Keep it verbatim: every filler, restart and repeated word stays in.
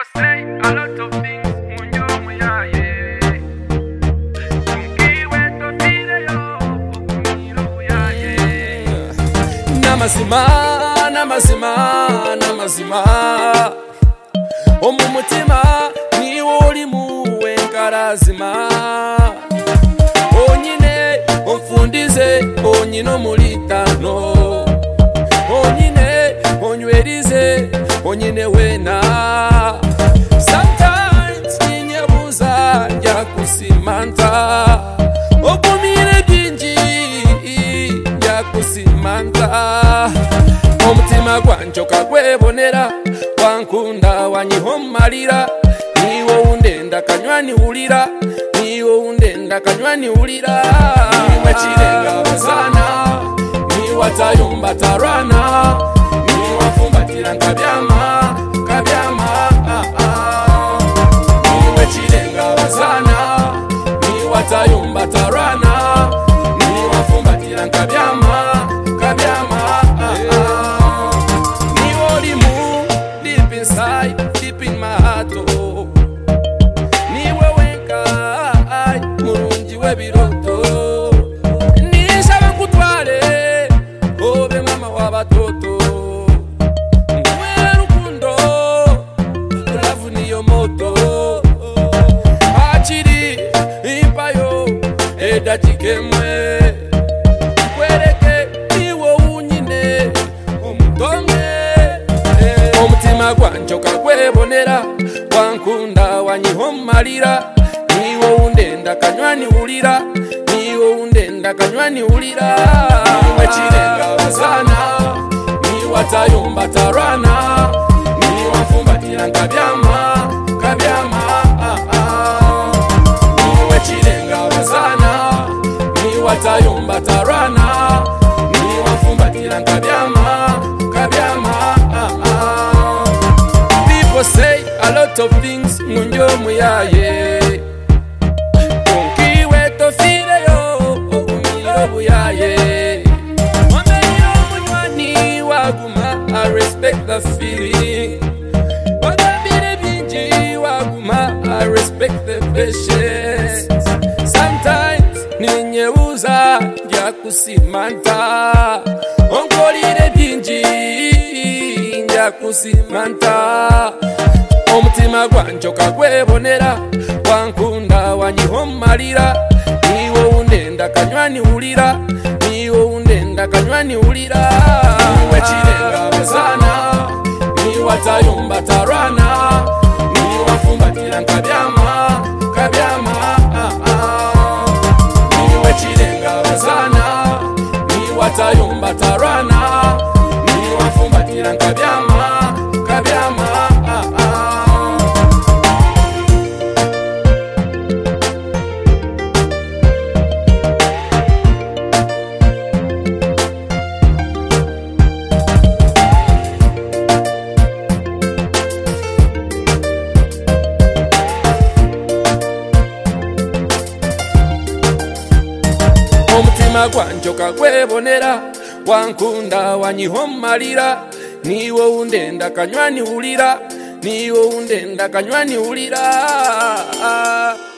say a lot of things munyo muyaye. Tunkiwe tofire yo okumiro muyaye. Namazima, namazima, namazima. Omu mutima niwo olimu wenkarazima. Onyine onfundize onyine omulitano. Onyine onywerize onyine wena. Sometimes ninyebuza nja kusimanta. Okumire bingi nja kusimanta. Omutima gwanjoka gwebonera wankunda wanyihomalira. Niwo undenda kanywani ulira. Niwo undenda kanywani ulira. Niwe chirenga bazana. Niwa tayumba tarana. Niwa fumbatira nkabyama. Kabyama ah, ah. Niwe chirenga bazana. Niwa tayumba tarana. Niwa fumbatira nkabyama. Kabyama ah, ah. Niwo olimu deep inside, deep in my heart oh. Niwe wenka ay, murungi webiroto. Nisaba nkutwale obe mama wabatoto. Niwe rukundo love niyo moto. Achiri impayo edakikemwe. Kwereke niwo unyine omutonge. Omutima gwanjoka gwebonera wankunda wanyihomalira. Niwo undenda kanywani ulira. Niwo undenda kanywani ulira. Niwe chirenga bazana. Niwa tayumba tarana. Niwa fumbatira nkabyama. Kabyama ah, ah. Niwe chirenga bazana. Niwa tayumba tarana. Niwa fumbatira nkabyama. Kabyama ah, ah. People say a lot of things munyo muyaye. Tunkiwe tofire yo okumiro buyaye. Wamenyo munywani waguma. I respect the feeling. Wagambire bingi waguma. I respect the patience. Sometimes ninyebuza nja kusimanta. Onkolire bingi nja kusimanta. Omutima gwanjoka gwebonera wankunda wanyihomalira. Niwo undenda kanywani ulira. Niwo undenda kanywani ulira. Niwe chirenga bazana. Niwa tayumba tarana. Niwa fumbatira nkabyama. Kabyama ah, ah. Niwe chirenga bazana. Niwa tayumba tarana. Niwa fumbatira nkabyama. Kabyama ah, ah. Omutima gwanjoka gwebonera wankunda wanyihomalira. Niwo undenda kanywani ulira. Niwo undenda kanywani ulira.